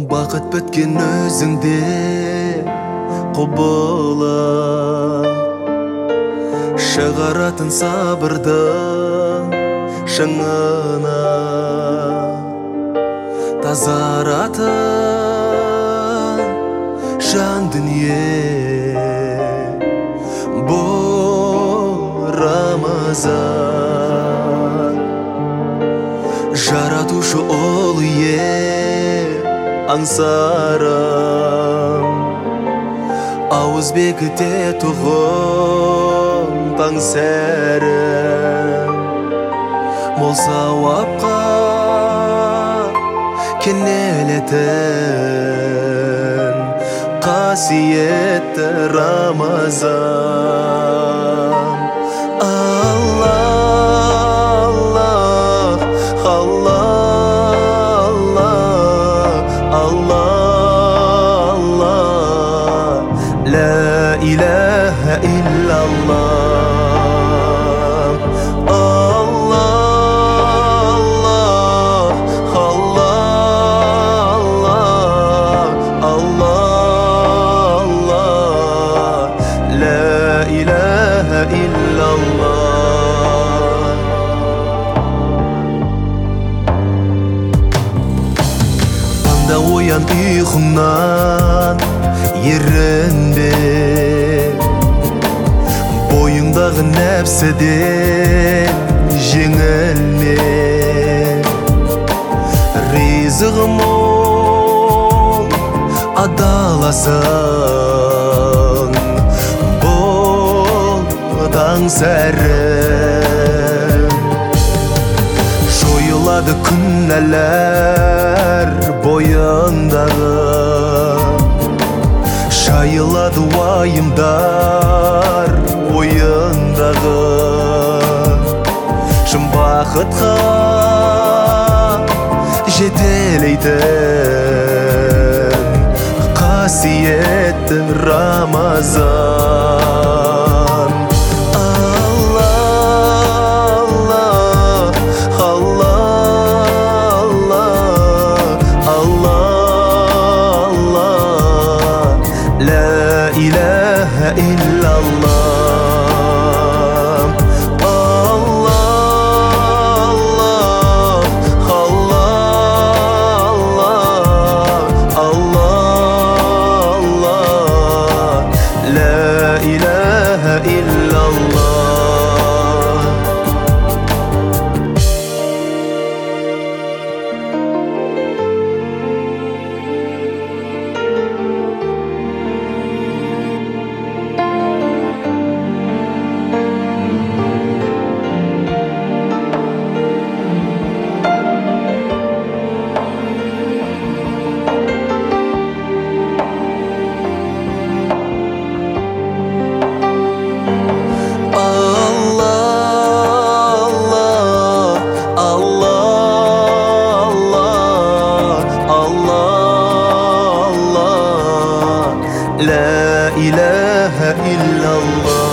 Бақыт біткен өзіңде құбыла, шығаратын сабырды шыңына, тазаратын жан дүние. Бұл Рамазан, жаратушы ол аңсарым, ауыз бекіте тұғын таң сәрім. Мол сауапқа кенелетін қасиетті Рамазан. لا إله إلا الله. الله الله الله الله. لا إله إلا الله. Анда оян ұйқыңнан ерінбе, бойыңдағы нәпсіден жеңілме. Ризығым мол адаласың, бұл таң сәрім. Жойылады күнәлар бойындағы, жайылады уайымдар ойындағы. Шын бақытқа жетелейтін қасиетті Рамазан. لا إله إلا الله. الله الله الله الله. لا إله إلا الله. لا إله إلا الله.